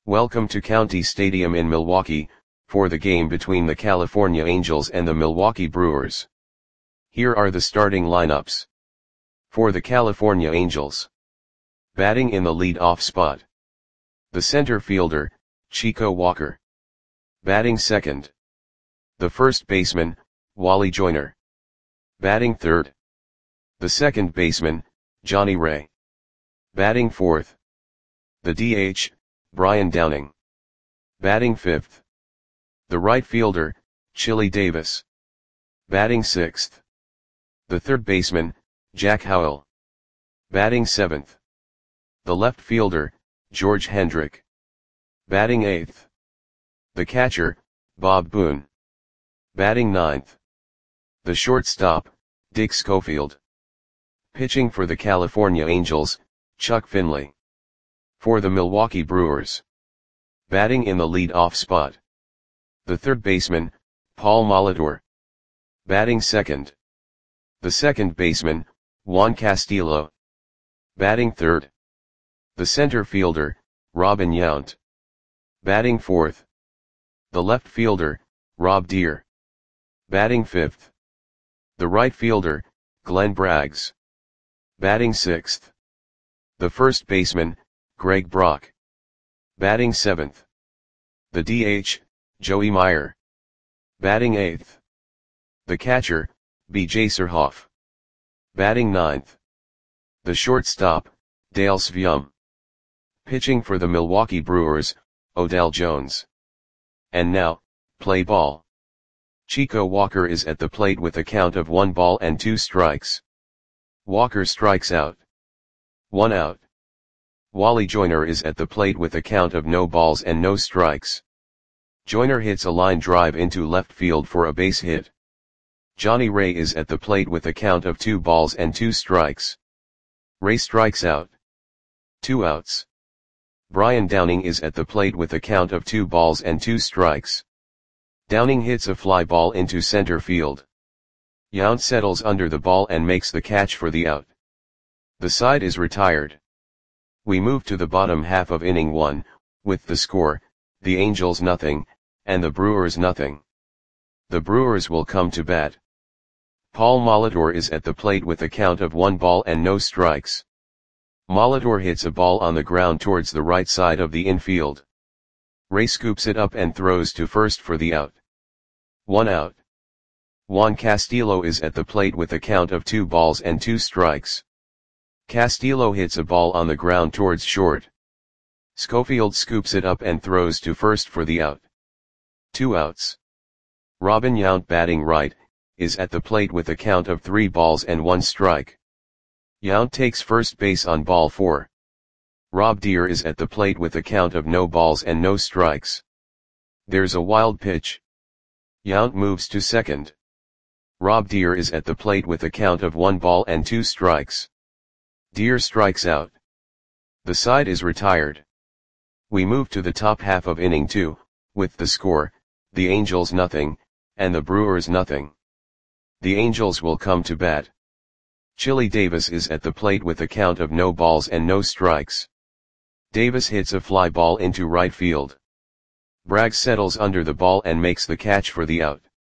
Welcome to County Stadium in Milwaukee, for the game between the California Angels and the Milwaukee Brewers. Here are the starting lineups. For the California Angels. Batting in the lead-off spot. The center fielder, Chico Walker. Batting second. The first baseman, Wally Joyner. Batting third. The second baseman, Johnny Ray. Batting fourth. The DH, Brian Downing. Batting fifth. The right fielder, Chili Davis. Batting sixth. The third baseman, Jack Howell. Batting seventh. The left fielder, George Hendrick. Batting eighth. The catcher, Bob Boone. Batting ninth. The shortstop, Dick Schofield. Pitching for the California Angels, Chuck Finley. For the Milwaukee Brewers. Batting in the lead-off spot. The third baseman, Paul Molitor. Batting second. The second baseman, Juan Castillo. Batting third. The center fielder, Robin Yount. Batting fourth. The left fielder, Rob Deere. Batting fifth. The right fielder, Glenn Braggs. Batting sixth. The first baseman, Greg Brock. Batting seventh. The DH, Joey Meyer. Batting eighth. The catcher, B.J. Surhoff. Batting ninth. The shortstop, Dale Svjum. Pitching for the Milwaukee Brewers, Odell Jones. And now, play ball. Chico Walker is at the plate with a count of 1 ball and 2 strikes. Walker strikes out. 1 out. Wally Joyner is at the plate with a count of no balls and no strikes. Joyner hits a line drive into left field for a base hit. Johnny Ray is at the plate with a count of 2 balls and 2 strikes. Ray strikes out. 2 outs. Brian Downing is at the plate with a count of 2 balls and 2 strikes. Downing hits a fly ball into center field. Yount settles under the ball and makes the catch for the out. The side is retired. We move to the bottom half of inning 1, with the score, the Angels nothing, and the Brewers nothing. The Brewers will come to bat. Paul Molitor is at the plate with a count of 1 ball and no strikes. Molitor hits a ball on the ground towards the right side of the infield. Ray scoops it up and throws to first for the out. 1 out. Juan Castillo is at the plate with a count of 2 balls and 2 strikes. Castillo hits a ball on the ground towards short. Schofield scoops it up and throws to first for the out. 2 outs. Robin Yount, batting right, is at the plate with a count of 3 balls and 1 strike. Yount takes first base on ball 4. Rob Deere is at the plate with a count of no balls and no strikes. There's a wild pitch. Yount moves to second. Rob Deere is at the plate with a count of 1 ball and 2 strikes. Deere strikes out. The side is retired. We move to the top half of inning 2, with the score, the Angels nothing, and the Brewers nothing. The Angels will come to bat. Chili Davis is at the plate with a count of no balls and no strikes. Davis hits a fly ball into right field. Braggs settles under the ball and makes the catch for the out.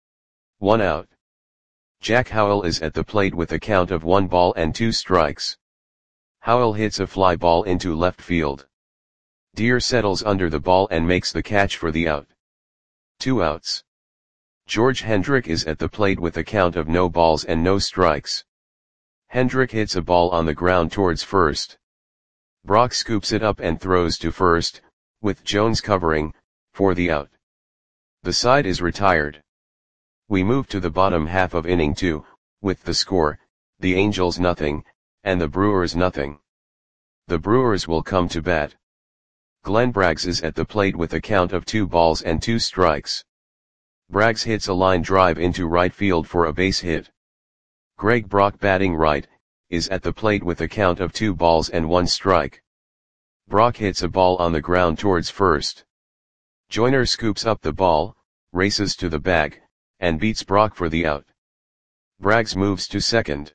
1 out. Jack Howell is at the plate with a count of 1 ball and 2 strikes. Howell hits a fly ball into left field. Deere settles under the ball and makes the catch for the out. 2 outs. George Hendrick is at the plate with a count of no balls and no strikes. Hendrick hits a ball on the ground towards first. Brock scoops it up and throws to first, with Jones covering, for the out. The side is retired. We move to the bottom half of inning 2, with the score, the Angels nothing, and the Brewers nothing. The Brewers will come to bat. Glenn Braggs is at the plate with a count of 2 balls and 2 strikes. Braggs hits a line drive into right field for a base hit. Greg Brock, batting right, is at the plate with a count of 2 balls and 1 strike. Brock hits a ball on the ground towards first. Joyner scoops up the ball, races to the bag, and beats Brock for the out. Braggs moves to second.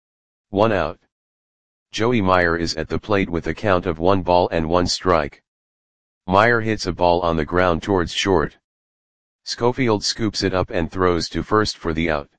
1 out. Joey Meyer is at the plate with a count of 1 ball and 1 strike. Meyer hits a ball on the ground towards short. Schofield scoops it up and throws to first for the out.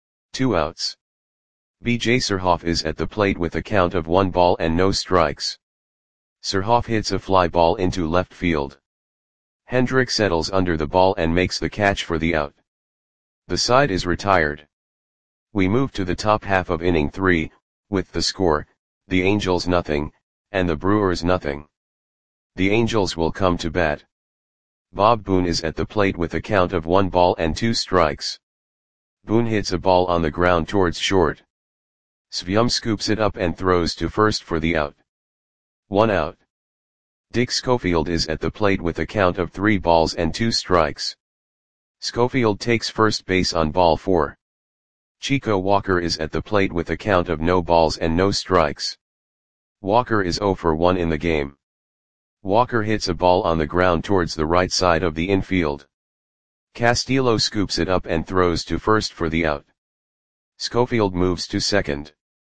2 outs. B.J. Surhoff is at the plate with a count of 1 ball and no strikes. Surhoff hits a fly ball into left field. Hendrick settles under the ball and makes the catch for the out. The side is retired. We move to the top half of inning 3, with the score, the Angels nothing, and the Brewers nothing. The Angels will come to bat. Bob Boone is at the plate with a count of 1 ball and 2 strikes. Boone hits a ball on the ground towards short. Svium scoops it up and throws to first for the out. 1 out. Dick Schofield is at the plate with a count of 3 balls and 2 strikes. Schofield takes first base on ball 4. Chico Walker is at the plate with a count of no balls and no strikes. Walker is 0 for 1 in the game. Walker hits a ball on the ground towards the right side of the infield. Castillo scoops it up and throws to first for the out. Schofield moves to second.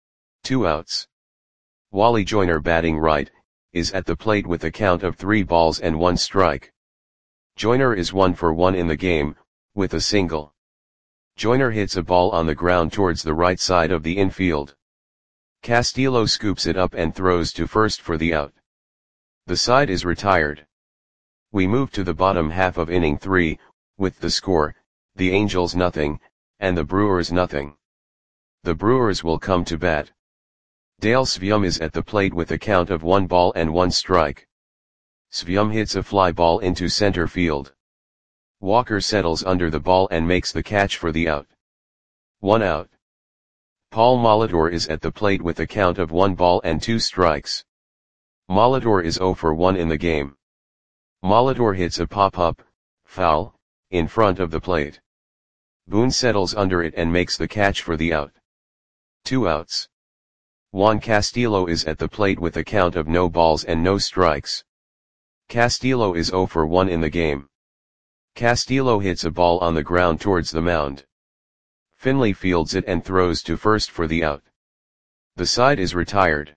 2 outs. Wally Joyner, batting right, is at the plate with a count of 3 balls and 1 strike. Joyner is 1 for 1 in the game, with a single. Joyner hits a ball on the ground towards the right side of the infield. Castillo scoops it up and throws to first for the out. The side is retired. We move to the bottom half of inning 3, with the score, the Angels nothing, and the Brewers nothing. The Brewers will come to bat. Dale Svium is at the plate with a count of 1 ball and 1 strike. Svium hits a fly ball into center field. Walker settles under the ball and makes the catch for the out. 1 out. Paul Molitor is at the plate with a count of 1 ball and 2 strikes. Molitor is 0 for 1 in the game. Molitor hits a pop-up, foul, in front of the plate. Boone settles under it and makes the catch for the out. 2 outs. Juan Castillo is at the plate with a count of no balls and no strikes. Castillo is 0 for 1 in the game. Castillo hits a ball on the ground towards the mound. Finley fields it and throws to first for the out. The side is retired.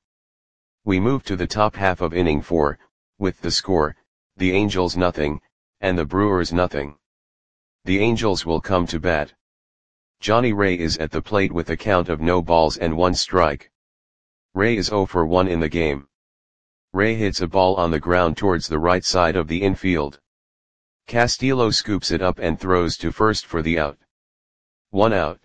We move to the top half of inning 4, with the score, the Angels nothing, and the Brewers nothing. The Angels will come to bat. Johnny Ray is at the plate with a count of no balls and 1 strike. Ray is 0 for 1 in the game. Ray hits a ball on the ground towards the right side of the infield. Castillo scoops it up and throws to first for the out. 1 out.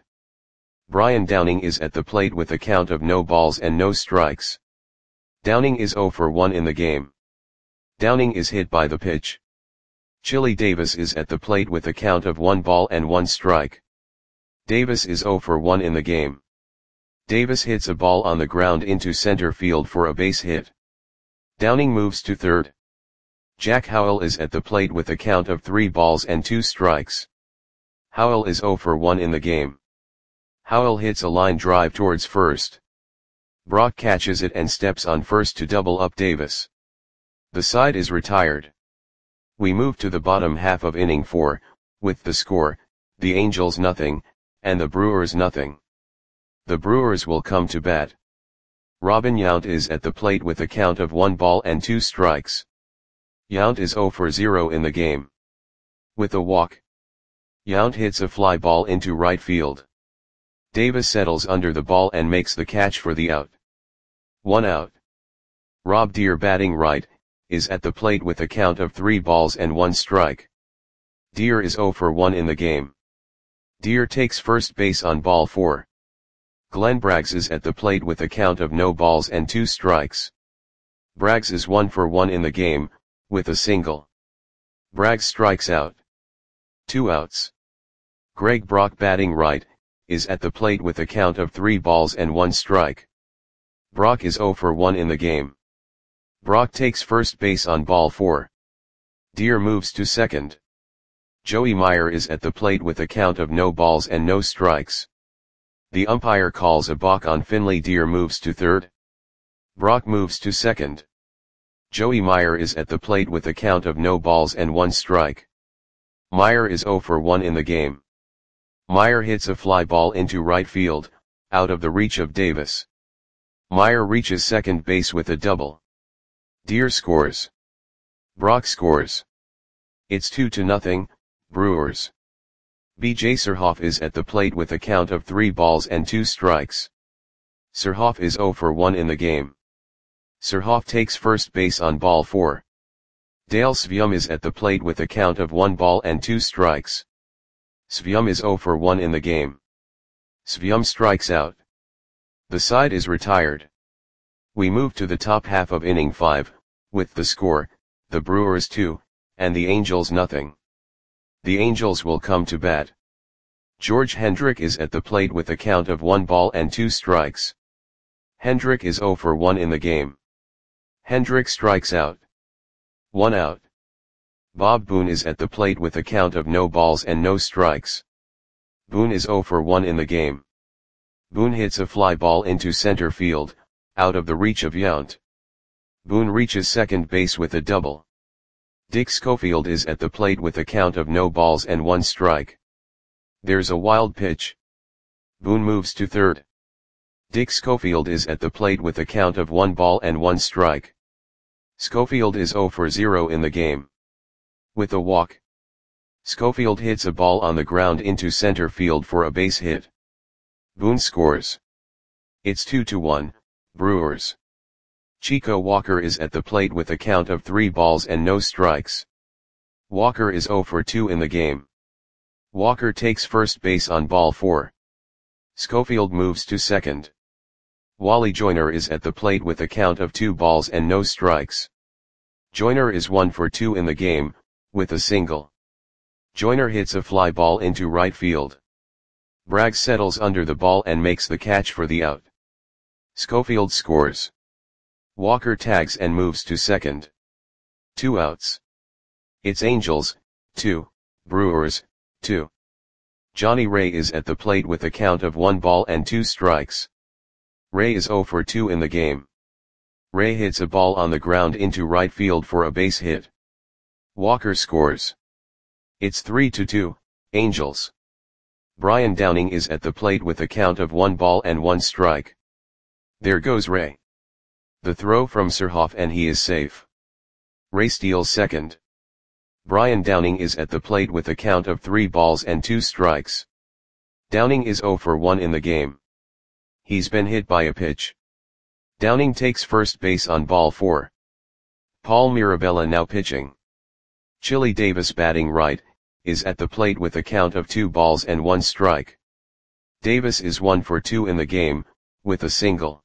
Brian Downing is at the plate with a count of no balls and no strikes. Downing is 0 for 1 in the game. Downing is hit by the pitch. Chili Davis is at the plate with a count of 1 ball and 1 strike. Davis is 0 for 1 in the game. Davis hits a ball on the ground into center field for a base hit. Downing moves to third. Jack Howell is at the plate with a count of 3 balls and 2 strikes. Howell is 0 for 1 in the game. Howell hits a line drive towards first. Brock catches it and steps on first to double up Davis. The side is retired. We move to the bottom half of inning 4, with the score, the Angels nothing, and the Brewers nothing. The Brewers will come to bat. Robin Yount is at the plate with a count of 1 ball and 2 strikes. Yount is 0 for 0 in the game. With a walk. Yount hits a fly ball into right field. Davis settles under the ball and makes the catch for the out. 1 out. Rob Deere, batting right, is at the plate with a count of 3 balls and 1 strike. Deere is 0 for 1 in the game. Deere takes first base on ball 4. Glenn Braggs is at the plate with a count of no balls and 2 strikes. Braggs is 1 for 1 in the game, with a single. Braggs strikes out. 2 outs. Greg Brock, batting right, is at the plate with a count of 3 balls and 1 strike. Brock is 0 for 1 in the game. Brock takes first base on ball 4. Deere moves to second. Joey Meyer is at the plate with a count of no balls and no strikes. The umpire calls a balk on Finley. Deere moves to third. Brock moves to second. Joey Meyer is at the plate with a count of no balls and 1 strike. Meyer is 0 for 1 in the game. Meyer hits a fly ball into right field, out of the reach of Davis. Meyer reaches second base with a double. Deere scores. Brock scores. It's 2-0, Brewers. B.J. Surhoff is at the plate with a count of 3 balls and 2 strikes. Surhoff is 0 for 1 in the game. Surhoff takes first base on ball 4. Dale Svium is at the plate with a count of 1 ball and 2 strikes. Svium is 0 for 1 in the game. Svium strikes out. The side is retired. We move to the top half of inning 5, with the score, the Brewers 2, and the Angels nothing. The Angels will come to bat. George Hendrick is at the plate with a count of 1 ball and 2 strikes. Hendrick is 0 for 1 in the game. Hendrick strikes out. 1 out. Bob Boone is at the plate with a count of no balls and no strikes. Boone is 0 for 1 in the game. Boone hits a fly ball into center field, out of the reach of Yount. Boone reaches second base with a double. Dick Schofield is at the plate with a count of no balls and 1 strike. There's a wild pitch. Boone moves to third. Dick Schofield is at the plate with a count of 1 ball and 1 strike. Schofield is 0 for 0 in the game. With a walk, Schofield hits a ball on the ground into center field for a base hit. Boone scores. It's 2-1, Brewers. Chico Walker is at the plate with a count of 3 balls and no strikes. Walker is 0 for 2 in the game. Walker takes first base on ball 4. Schofield moves to second. Wally Joyner is at the plate with a count of 2 balls and no strikes. Joyner is 1 for 2 in the game, with a single. Joyner hits a fly ball into right field. Bragg settles under the ball and makes the catch for the out. Schofield scores. Walker tags and moves to second. 2 outs. It's Angels, 2, Brewers, 2. Johnny Ray is at the plate with a count of 1 ball and 2 strikes. Ray is 0 for 2 in the game. Ray hits a ball on the ground into right field for a base hit. Walker scores. It's 3-2, Angels. Brian Downing is at the plate with a count of 1 ball and 1 strike. There goes Ray. The throw from Surhoff and he is safe. Ray steals second. Brian Downing is at the plate with a count of 3 balls and 2 strikes. Downing is 0 for 1 in the game. He's been hit by a pitch. Downing takes first base on ball 4. Paul Mirabella now pitching. Chili Davis batting right, is at the plate with a count of 2 balls and 1 strike. Davis is 1 for 2 in the game, with a single.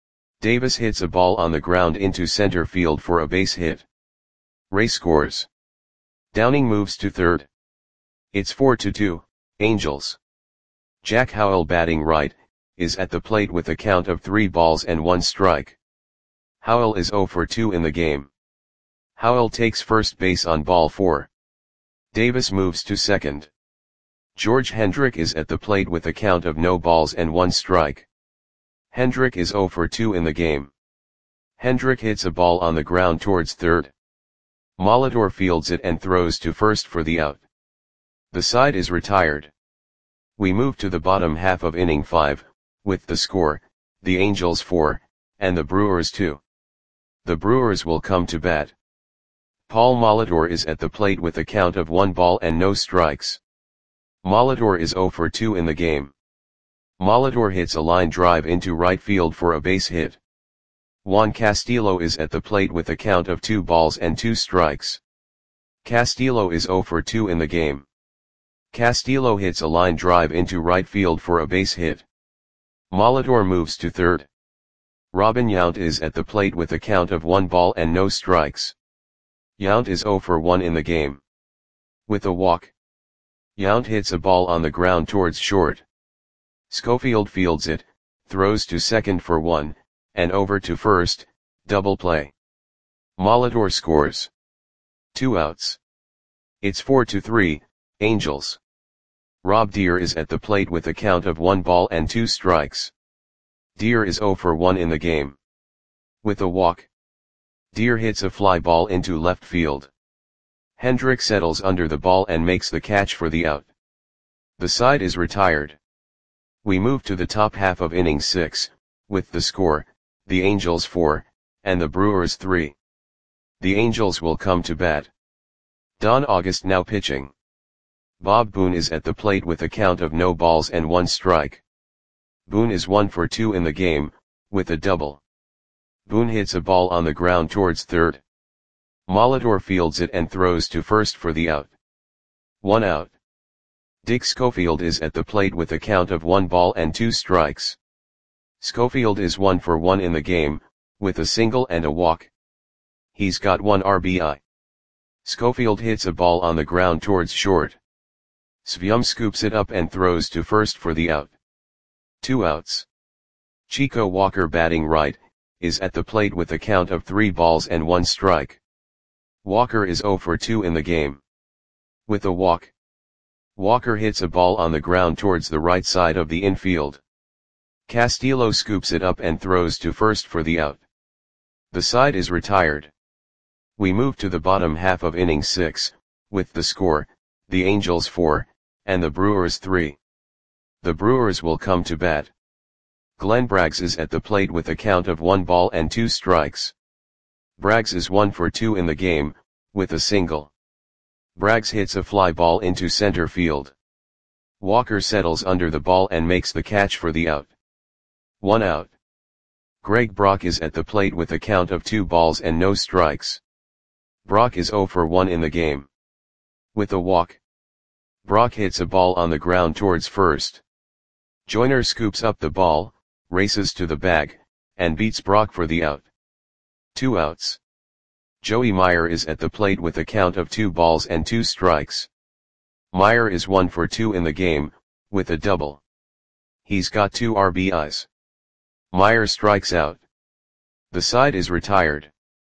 Davis hits a ball on the ground into center field for a base hit. Ray scores. Downing moves to third. It's 4-2, Angels. Jack Howell batting right, is at the plate with a count of 3 balls and 1 strike. Howell is 0 for 2 in the game. Howell takes first base on ball 4. Davis moves to second. George Hendrick is at the plate with a count of no balls and 1 strike. Hendrick is 0 for 2 in the game. Hendrick hits a ball on the ground towards third. Molitor fields it and throws to first for the out. The side is retired. We move to the bottom half of inning 5, with the score, the Angels 4, and the Brewers 2. The Brewers will come to bat. Paul Molitor is at the plate with a count of 1 ball and no strikes. Molitor is 0 for 2 in the game. Molitor hits a line drive into right field for a base hit. Juan Castillo is at the plate with a count of 2 balls and 2 strikes. Castillo is 0 for 2 in the game. Castillo hits a line drive into right field for a base hit. Molitor moves to third. Robin Yount is at the plate with a count of 1 ball and no strikes. Yount is 0 for 1 in the game. With a walk, Yount hits a ball on the ground towards short. Schofield fields it, throws to second for 1, and over to first, double play. Molitor scores. 2 outs. It's 4-3, Angels. Rob Deere is at the plate with a count of 1 ball and 2 strikes. Deere is 0 for 1 in the game. With a walk, Deere hits a fly ball into left field. Hendrick settles under the ball and makes the catch for the out. The side is retired. We move to the top half of inning 6, with the score, the Angels 4, and the Brewers 3. The Angels will come to bat. Don August now pitching. Bob Boone is at the plate with a count of no balls and 1 strike. Boone is 1 for 2 in the game, with a double. Boone hits a ball on the ground towards third. Molitor fields it and throws to first for the out. 1 out. Dick Schofield is at the plate with a count of 1 ball and 2 strikes. Schofield is 1 for 1 in the game, with a single and a walk. He's got 1 RBI. Schofield hits a ball on the ground towards short. Svyum scoops it up and throws to first for the out. 2 outs. Chico Walker batting right, is at the plate with a count of 3 balls and 1 strike. Walker is 0 for 2 in the game. With a walk. Walker hits a ball on the ground towards the right side of the infield. Castillo scoops it up and throws to first for the out. The side is retired. We move to the bottom half of inning 6, with the score, the Angels 4, and the Brewers 3. The Brewers will come to bat. Glenn Braggs is at the plate with a count of 1 ball and 2 strikes. Braggs is 1 for 2 in the game, with a single. Braggs hits a fly ball into center field. Walker settles under the ball and makes the catch for the out. 1 out. Greg Brock is at the plate with a count of 2 balls and no strikes. Brock is 0 for 1 in the game. With a walk. Brock hits a ball on the ground towards first. Joyner scoops up the ball, races to the bag, and beats Brock for the out. 2 outs. Joey Meyer is at the plate with a count of 2 balls and 2 strikes. Meyer is 1 for 2 in the game, with a double. He's got 2 RBIs. Meyer strikes out. The side is retired.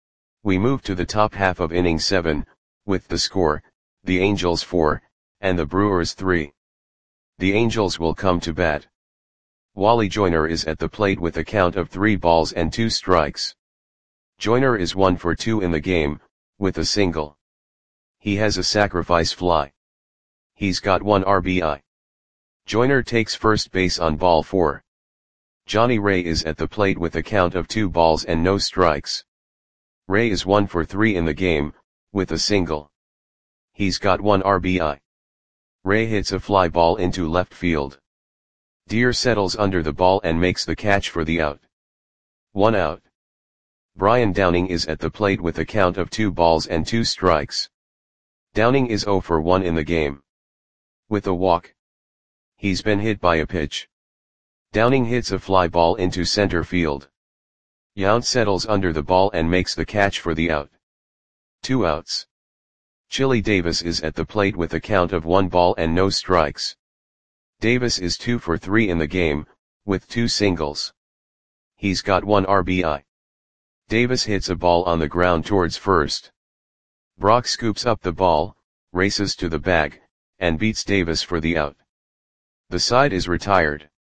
We move to the top half of inning 7, with the score, the Angels 4, and the Brewers 3. The Angels will come to bat. Wally Joyner is at the plate with a count of 3 balls and 2 strikes. Joyner is 1 for 2 in the game, with a single. He has a sacrifice fly. He's got 1 RBI. Joyner takes first base on ball 4. Johnny Ray is at the plate with a count of 2 balls and no strikes. Ray is 1 for 3 in the game, with a single. He's got 1 RBI. Ray hits a fly ball into left field. Deere settles under the ball and makes the catch for the out. 1 out. Brian Downing is at the plate with a count of 2 balls and 2 strikes. Downing is 0 for 1 in the game. With a walk. He's been hit by a pitch. Downing hits a fly ball into center field. Yount settles under the ball and makes the catch for the out. 2 outs. Chili Davis is at the plate with a count of 1 ball and no strikes. Davis is 2 for 3 in the game, with 2 singles. He's got 1 RBI. Davis hits a ball on the ground towards first. Brock scoops up the ball, races to the bag, and beats Davis for the out. The side is retired.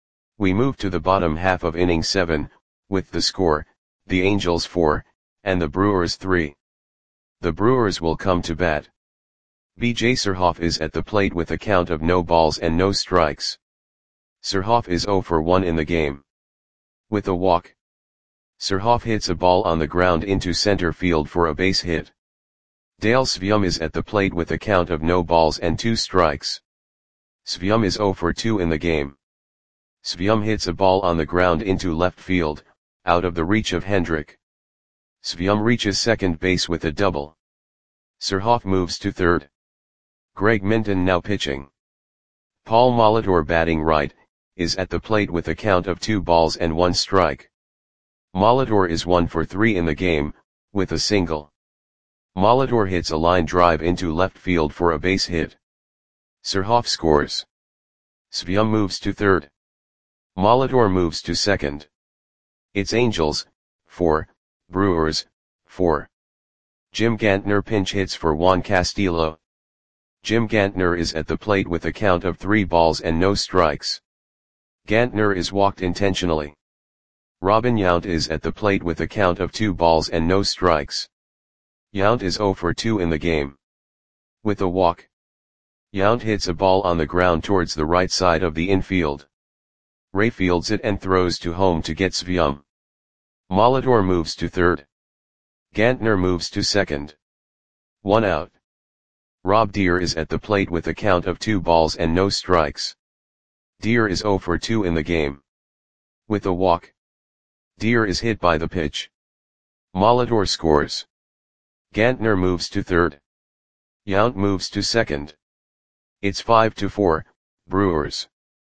We move to the bottom half of inning 7, with the score, the Angels 4, and the Brewers 3. The Brewers will come to bat. B.J. Surhoff is at the plate with a count of no balls and no strikes. Surhoff is 0 for 1 in the game. With a walk. Surhoff hits a ball on the ground into center field for a base hit. Dale Svyum is at the plate with a count of no balls and 2 strikes. Svyum is 0 for 2 in the game. Svyum hits a ball on the ground into left field, out of the reach of Hendrick. Svyum reaches second base with a double. Surhoff moves to third. Greg Minton now pitching. Paul Molitor batting right, is at the plate with a count of 2 balls and 1 strike. Molitor is 1 for 3 in the game, with a single. Molitor hits a line drive into left field for a base hit. Surhoff scores. Svyum moves to third. Molitor moves to second. It's Angels, 4, Brewers, 4. Jim Gantner pinch hits for Juan Castillo. Jim Gantner is at the plate with a count of 3 balls and no strikes. Gantner is walked intentionally. Robin Yount is at the plate with a count of 2 balls and no strikes. Yount is 0 for 2 in the game. With a walk. Yount hits a ball on the ground towards the right side of the infield. Ray fields it and throws to home to get Svyum. Molitor moves to third. Gantner moves to second. 1 out. Rob Deere is at the plate with a count of 2 balls and no strikes. Deere is 0 for 2 in the game. With a walk. Deere is hit by the pitch. Molitor scores. Gantner moves to third. Yount moves to second. It's 5-4, Brewers.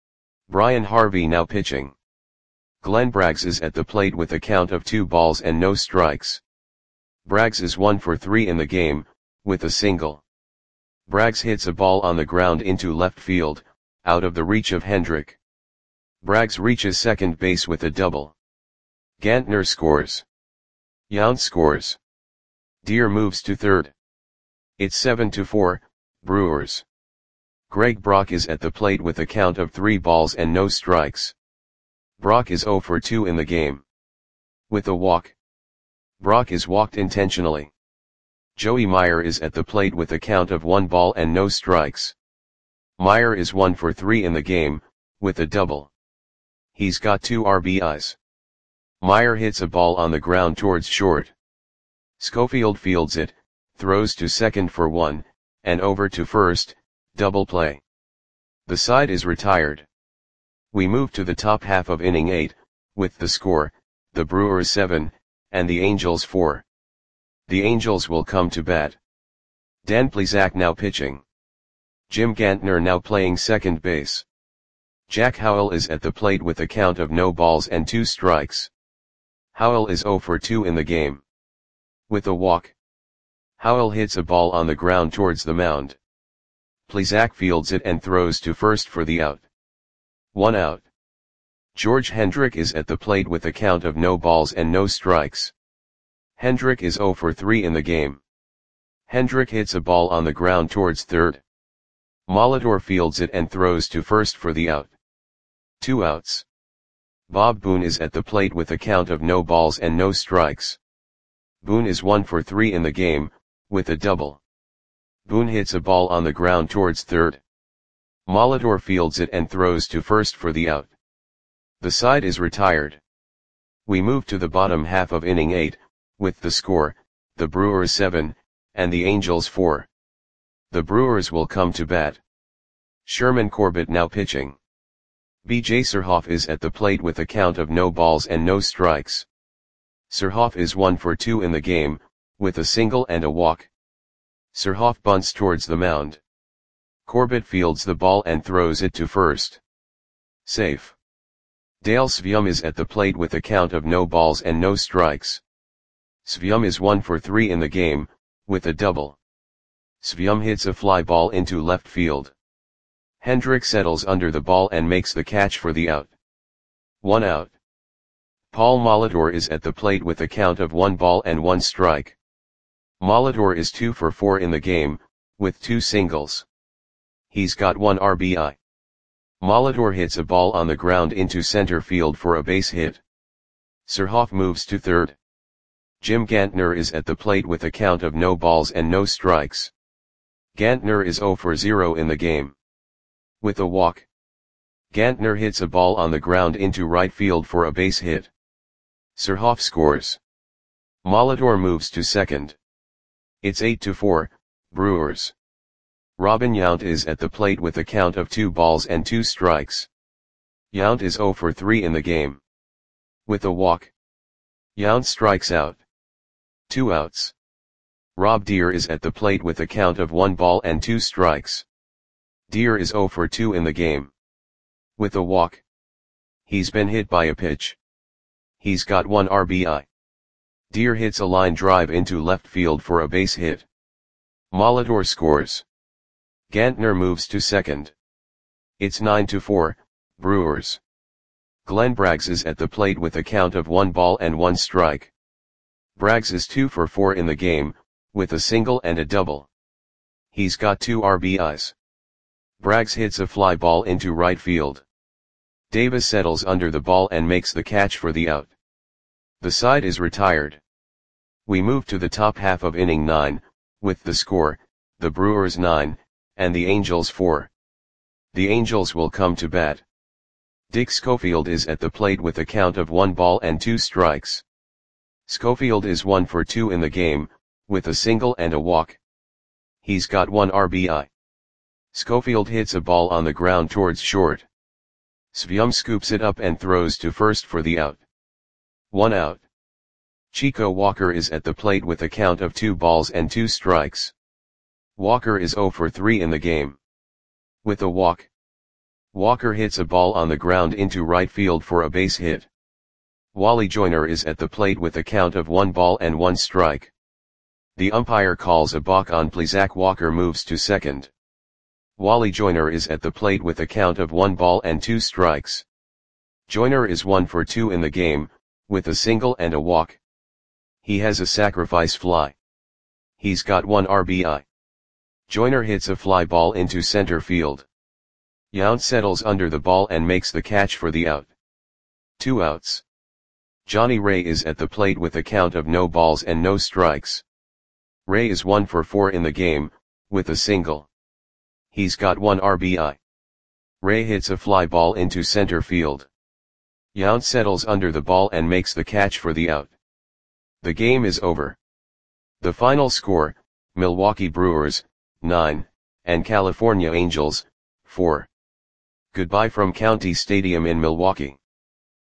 Brian Harvey now pitching. Glenn Braggs is at the plate with a count of 2 balls and no strikes. Braggs is 1 for 3 in the game, with a single. Braggs hits a ball on the ground into left field, out of the reach of Hendrick. Braggs reaches second base with a double. Gantner scores. Yount scores. Deere moves to third. It's 7-4, Brewers. Greg Brock is at the plate with a count of 3 balls and no strikes. Brock is 0 for 2 in the game. With a walk. Brock is walked intentionally. Joey Meyer is at the plate with a count of 1 ball and no strikes. Meyer is 1 for 3 in the game, with a double. He's got 2 RBIs. Meyer hits a ball on the ground towards short. Schofield fields it, throws to second for 1, and over to first, double play. The side is retired. We move to the top half of inning 8, with the score, the Brewers 7, and the Angels 4. The Angels will come to bat. Dan Plesac now pitching. Jim Gantner now playing second base. Jack Howell is at the plate with a count of no balls and 2 strikes. Howell is 0 for 2 in the game. With a walk. Howell hits a ball on the ground towards the mound. Plesac fields it and throws to first for the out. 1 out. George Hendrick is at the plate with a count of no balls and no strikes. Hendrick is 0 for 3 in the game. Hendrick hits a ball on the ground towards third. Molitor fields it and throws to first for the out. 2 outs. Bob Boone is at the plate with a count of no balls and no strikes. Boone is 1 for 3 in the game, with a double. Boone hits a ball on the ground towards third. Molitor fields it and throws to first for the out. The side is retired. We move to the bottom half of inning 8, with the score, the Brewers 7, and the Angels 4. The Brewers will come to bat. Sherman Corbett now pitching. B.J. Surhoff is at the plate with a count of no balls and no strikes. Surhoff is 1 for 2 in the game, with a single and a walk. Surhoff bunts towards the mound. Corbett fields the ball and throws it to first. Safe. Dale Svium is at the plate with a count of no balls and no strikes. Svium is 1 for 3 in the game, with a double. Svium hits a fly ball into left field. Hendrick settles under the ball and makes the catch for the out. 1 out. Paul Molitor is at the plate with a count of 1 ball and 1 strike. Molitor is 2 for 4 in the game, with 2 singles. He's got 1 RBI. Molitor hits a ball on the ground into center field for a base hit. Surhoff moves to third. Jim Gantner is at the plate with a count of no balls and no strikes. Gantner is 0 for 0 in the game. With a walk. Gantner hits a ball on the ground into right field for a base hit. Surhoff scores. Molitor moves to second. It's 8-4, Brewers. Robin Yount is at the plate with a count of 2 balls and 2 strikes. Yount is 0 for 3 in the game. With a walk. Yount strikes out. 2 outs. Rob Deere is at the plate with a count of 1 ball and 2 strikes. Deere is 0 for 2 in the game. With a walk. He's been hit by a pitch. He's got 1 RBI. Deere hits a line drive into left field for a base hit. Molitor scores. Gantner moves to second. It's 9-4, Brewers. Glenn Braggs is at the plate with a count of 1 ball and 1 strike. Braggs is 2 for 4 in the game, with a single and a double. He's got 2 RBIs. Braggs hits a fly ball into right field. Davis settles under the ball and makes the catch for the out. The side is retired. We move to the top half of inning 9, with the score, the Brewers 9, and the Angels 4. The Angels will come to bat. Dick Schofield is at the plate with a count of 1 ball and 2 strikes. Schofield is 1 for 2 in the game, with a single and a walk. He's got 1 RBI. Schofield hits a ball on the ground towards short. Svyum scoops it up and throws to first for the out. 1 out. Chico Walker is at the plate with a count of 2 balls and 2 strikes. Walker is 0 for 3 in the game. With a walk, Walker hits a ball on the ground into right field for a base hit. Wally Joyner is at the plate with a count of 1 ball and 1 strike. The umpire calls a balk on play. Zach Walker moves to second. Wally Joyner is at the plate with a count of 1 ball and 2 strikes. Joyner is 1 for 2 in the game, with a single and a walk. He has a sacrifice fly. He's got 1 RBI. Joyner hits a fly ball into center field. Yount settles under the ball and makes the catch for the out. 2 outs. Johnny Ray is at the plate with a count of no balls and no strikes. Ray is 1 for 4 in the game, with a single. He's got 1 RBI. Ray hits a fly ball into center field. Yount settles under the ball and makes the catch for the out. The game is over. The final score, Milwaukee Brewers, 9, and California Angels, 4. Goodbye from County Stadium in Milwaukee.